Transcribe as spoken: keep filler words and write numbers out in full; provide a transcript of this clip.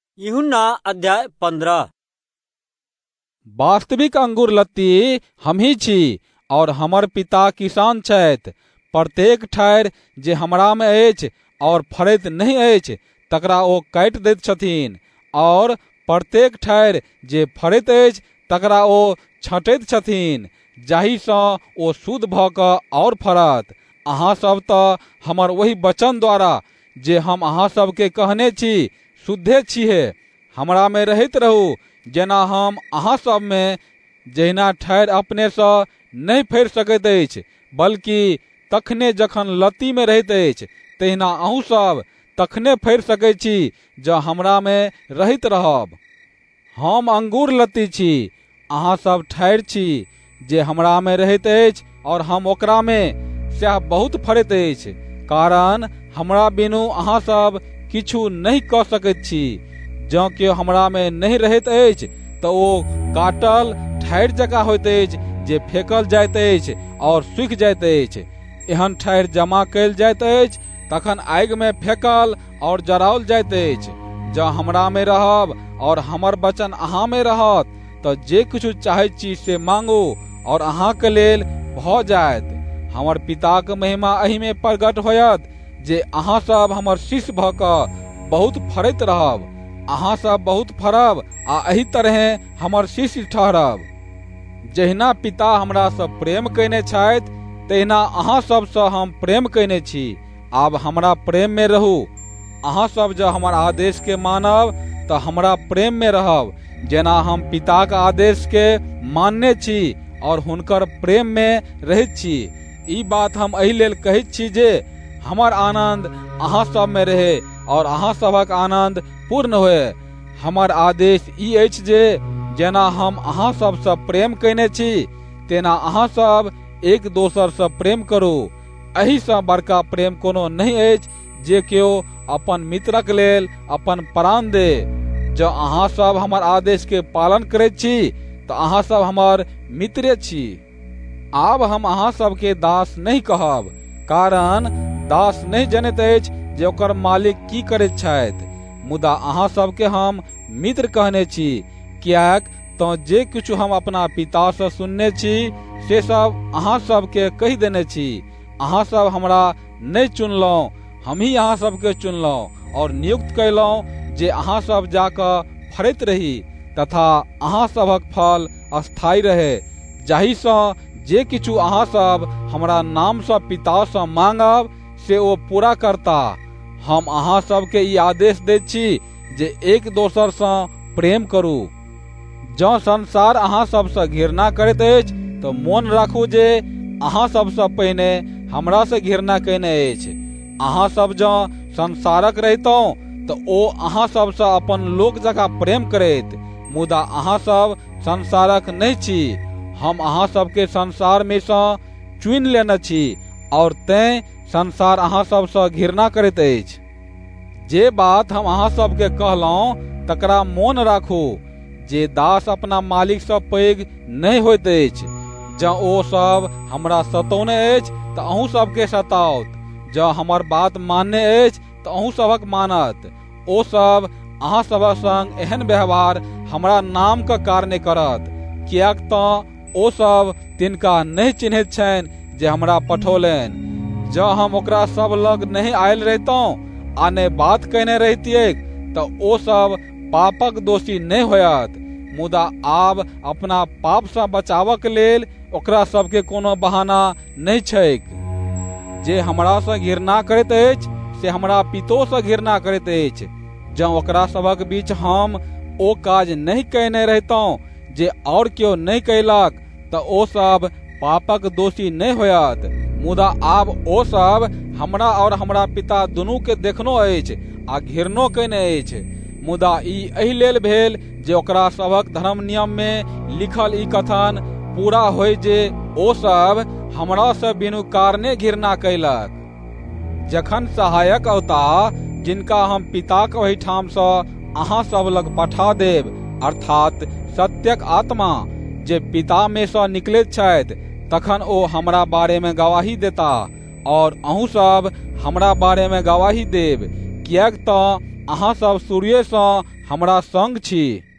यूहन्ना अध्याय पंद्रह। वास्तविक अंगूर लत्ती हमही छी और हमर पिता किसान छथि। प्रत्येक ठाढ़ि जे हमरा में अछि और फरैत नहीं अछि तकरा ओ काटि दैत छथिन, और प्रत्येक ठाढ़ि जे फरैत अछि तकरा ओ छाँटैत छथिन, जाहि सँ ओ शुद्ध भऽ कऽ और फरत। अहाँ सब तऽ हमर वही वचन द्वारा जे हम अहाँ सबके कहने छी शुद्धे छिहे। हमरा में रहैत रहू जेना हम अहाँ सब में। जहिना ठाढ़ि अपने सँ नहीं फरि सकैत अछि, बल्कि तखने जखन लत्ती में रहैत अछि, तहिना अहूँ सब तखने फरि सकैत छी जँ हमरा में रहैत रहब। हम अंगूर लत्ती छी, अहाँ सब ठाढ़ि छी। जे हमरा में रहैत अछि और हम ओकरा में, सएह बहुत फरैत अछि, कारण हमरा बिनु अहाँ सब किछु नहीं कऽ सकैत छी। जँ केओ हमरा में नहीं रहैत अछि तऽ ओ काटल ठाढ़ि जकाँ होइत अछि, जे फेकल जाइत अछि और सूखि जाइत अछि। एहन ठाढ़ि जमा कयल जाइत अछि, तखन आगि में फेकल और जराओल जाइत अछि। जँ हमरा में रहब और हमर वचन अहाँ में रहत तऽ जे किछु चाहैत छी से मांगू और अहाँके लेल भऽ जायत। हमर पिताक महिमा एहि में प्रगट होयत जे अहाँ सब हमर शिष्य भऽ कऽ बहुत फरैत रहब। अहाँ सब बहुत फरब आ एही तरहें हमर शिष्य ठहरब। जहिना पिता हमरा सँ प्रेम कयने छथि तहिना अहाँ सब सँ हम प्रेम कयने छी। आब हमरा प्रेम में रहू। अहाँ सब जँ हमर आदेश के मानब तऽ हमरा प्रेम में रहब, जेना हम पिताक आदेश के मानने छी और हुनकर प्रेम में रहैत छी। ई बात हम एहि लेल कहैत छी जे हमर आनंद अहाँ सब में रहे और अहाँ सबक आनंद पूर्ण होए। हमर आदेश ई अछि जे जेना हम अहाँ सब सँ प्रेम कयने छी, तेना अहाँ सब एक दोसर सँ प्रेम करू। एहि सँ बड़का प्रेम कोनो नहीं अछि जे केओ अपन मित्रक लेल अपन प्राण दे। जँ अहाँ सब हमर आदेश के पालन करैत छी तऽ अहाँ सब हमर मित्रे छी। आब हम अहाँ सबके दास नहीं कहब, कारण दास नहीं जनैत अछि जे ओकर मालिक की करैत छथि। मुदा अहाँ सबके हम मित्र कहने छी, कियाक तऽ जे किछु हम अपना पिता सँ सुनने छी से सब अहाँ सबके कहि देने छी। अहाँ सब हमरा नहीं चुनलहुँ, हमही अहाँ सबके चुनलहुँ और नियुक्त कयलहुँ जे अहाँ सब जाकऽ फरैत रही, तथा अहाँ सबक फल स्थायी रहे, जाहि सँ जे किछु अहाँ सब हमरा नाम सँ पिता सँ मांगब से ओ पूरा करता। हम अहाँ सबके ई आदेश दैत छी जे एक दोसर सँ प्रेम करू। जँ संसार अहाँ सब सँ घृणा करैत अछि तऽ मोन राखू जे अहाँ सब सँ पहिने हमरा सँ घृणा कयने अछि। अहाँ सब जँ संसारक रहितौं तऽ ओ अहाँ सब सँ अपन लोक जकाँ प्रेम करैत, मुदा अहाँ सब संसारक नहीं छी। हम अहाँ सबके संसार में सँ चुनि लेने छी और तें संसार अहाँ सब सँ घृणा करैत अछि। जे बात हम अहाँ सबके कहलहुँ तकरा मोन राखू, जे दास अपना मालिक सँ पैघ नहीं होइत अछि। जँ ओ सब हमरा सतौने अछि तऽ अहूँ सबके सताओत। जँ हमर बात मानने अछि तऽ अहूँ सबक मानत। ओ सब अहाँ सबक संग एहन व्यवहार हमरा नाम के कारणे करत, कियाक तऽ ओ सब तिनका नहीं चिन्हैत छनि जे हमरा पठौलनि। जँ हम ओकरा सब लग नहीं आयल रहितौं आ ने बात कहने रहितियैक तऽ ओ सब पापक दोषी नहीं होयत। मुदा आब अपना पाप सँ बचावक लेल ओकरा सबके कोनो बहाना नहीं छैक। जे हमरा सँ घृणा करैत अछि से हमरा पितो सँ घृणा करैत अछि। जँ ओकरा सबक बीच हम ओ काज नहीं कयने रहितौं जे और केओ नहीं कयलक तऽ ओ सब पापक दोषी नहीं होयत। मुदा आब ओ सब हमरा और हमरा पिता दुनू के देखनो अछि आ घृणो कयने अछि। मुदा ई एहि लेल भेल जे ओकरा सबक धर्म नियम में लिखल ई कथन पूरा होय जे ओ सब हमरा सँ बिनु कारणे घृणा कयलक। जखन सहायक औता, जिनका हम पिताक ओहिठाम सँ अहाँ सब लग पठा देब, अर्थात सत्यक आत्मा जे पिता में सँ निकलैत छथि, तखन ओ हमरा बारे में गवाही देता और अहूँ सब हमरा बारे में गवाही देब, कियाक तऽ अहाँ सब शुरुए सँ हमरा संग छी।